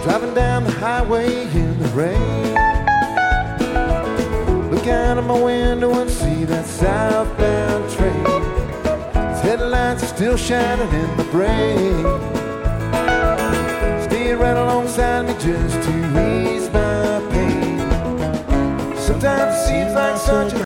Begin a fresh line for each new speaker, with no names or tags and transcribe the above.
Driving down the highway in the rain. Look out of my window and see that southbound train. Its headlights are still shining in my brain. Stay right alongside me just to ease my pain. Sometimes it seems like such a